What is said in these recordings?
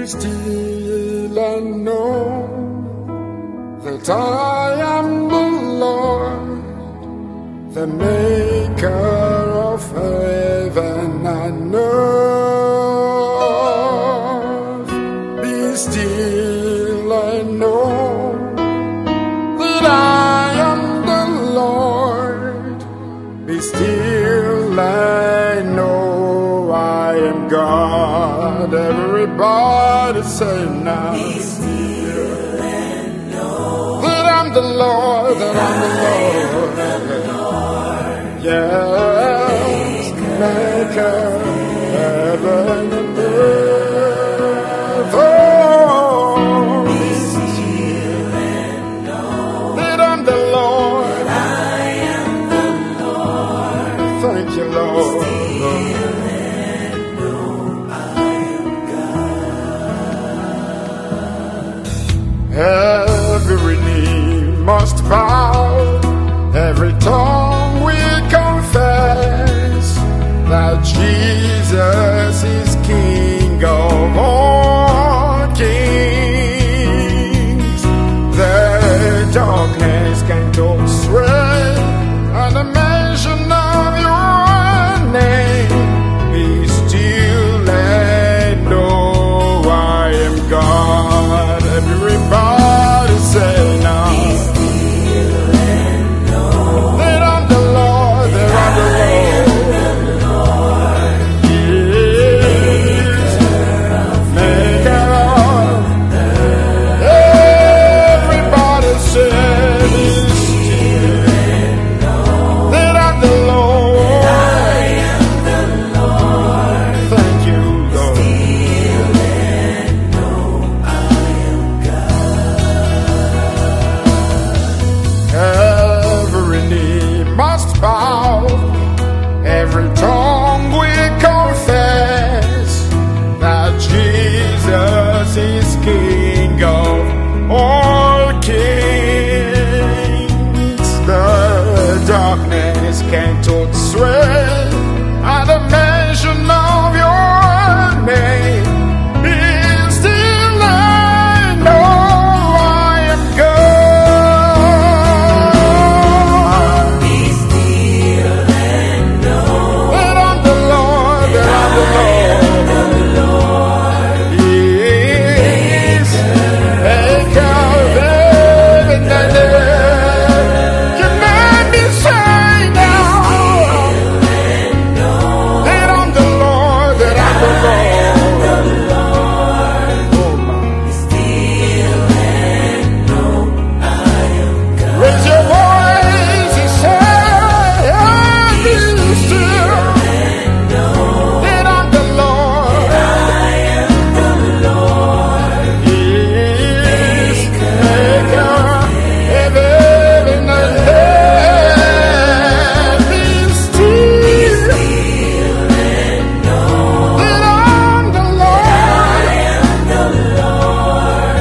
still and know that I am the Lord, the maker of heaven and earth. Be still and know that I am the Lord. Be still and know I am God. Everybody say now. Be still and know that I'm the Lord, that I'm the Lord. Yes, maker, heaven and earth. Oh, Be still and know that I'm the Lord. I am the Lord. Thank you, Lord. Every knee must bow, every tongue will confess that Jesus is King of all kings. The darkness can go astray at the mention of your name. Be still and know I am God. Everybody say now. Be still and know That I'm the Lord, that I'm the Lord. Yes, maker of everybody say be still that I'm the Lord. I am the Lord. Thank you, Lord. Still and know I am Every knee must bow, every tongue will confess that Jesus is King of all kings. The darkness can't sway at the mention of your name. Be still and know I am God. Be still and know That I'm the Lord, that I'm the Lord. Yes, maker of heaven and earth. You made me say now that I'm the Lord, that I'm the Lord. Oh my. still and know I am God. Raise your voice and say, be still that I'm the Lord. I am the Lord. Yes, maker of heaven and earth. Be still And know that I'm the Lord. I am the Lord.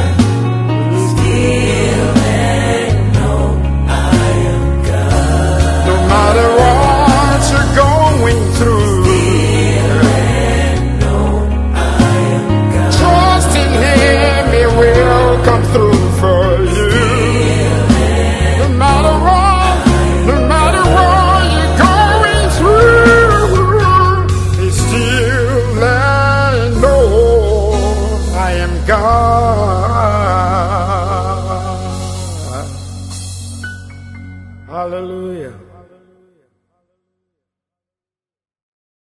Still and know I am God. No matter what you're going through, trust in Him, He will come through for you. No matter what you're going through, be still and know I am God. Hallelujah.